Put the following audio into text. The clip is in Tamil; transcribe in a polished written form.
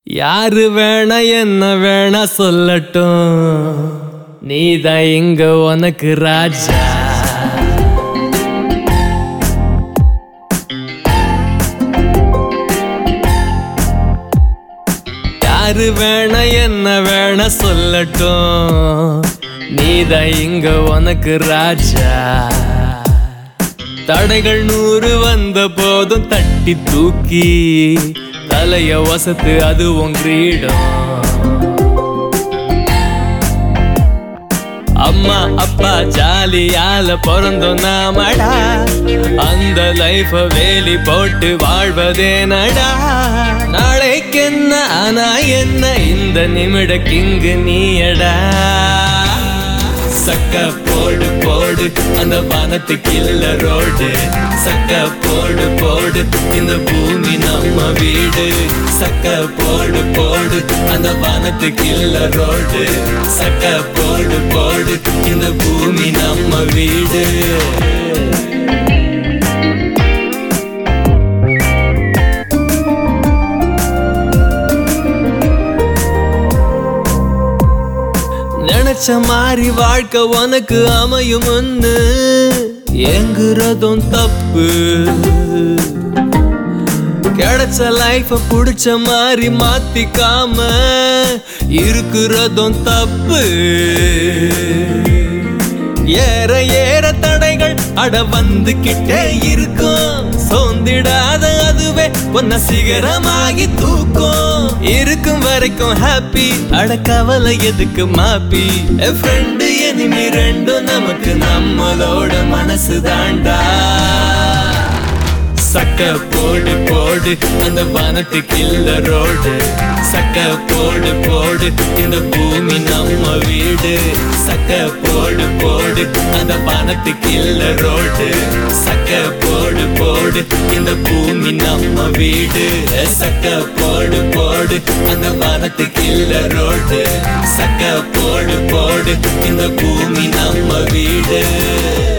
யாரு வேணா என்ன வேணா சொல்லட்டும், நீதான் இங்க உனக்கு ராஜா. யாரு வேணா என்ன வேணா சொல்லட்டும், நீதான் இங்க உனக்கு ராஜா. தடைகள் 100 வந்த போதும் தட்டி தூக்கி தலைய வசத்து அது உன் கிரீடம். அம்மா அப்பா ஜாலியால பிறந்தோம் நாமடா, அந்த லைஃப வேலி போட்டு வாழ்வதே நடா. நாளைக்கு என்ன ஆனா என்ன, இந்த நிமிட கிங்கு நீயடா. சக்க போடு போடு அந்த வானத்துக்கு இல்ல ரோடு, சக்க போடு போடு இந்த பூமி நம்ம வீடு. சக்க போடு போடு அந்த வானத்துக்கு இல்ல ரோடு, சக்க போடு போடு இந்த பூமி நம்ம வீடு. நினைச்ச மாதிரி வாழ்க்கை உனக்கு அமையும்னு எங்குறதும் தப்பு. கிடைச்ச லைஃப புடிச்ச மாதிரி மாத்திக்காம இருக்கிறதும் தப்பு. ஏற ஏற தடைகள் அட வந்துகிட்டே இருக்கும், சோர்ந்திடாத அதுவே உன்னை சிகரமாகி தூக்கும். இருக்கும் வரைக்கும் ஹாப்பி, அட கவலை எதுக்கு மாப்பி. ஃப்ரெண்டு எனிமி ரெண்டும் நமக்கு நம்மளோட மனசு தாண்டா. சக்க போடு போடு அந்த வானத்துக்கு இல்ல ரோடு, சக்க போடு போடு இந்த பூமி நம்ம வீடு. சக்க போடு போடு அந்த வானத்துக்கு இல்ல ரோடு, சக்க போடு போடு இந்த பூமி நம்ம வீடு. சக்க போடு போடு அந்த வானத்துக்கு இல்ல ரோடு, சக்க போடு போடு இந்த பூமி நம்ம வீடு.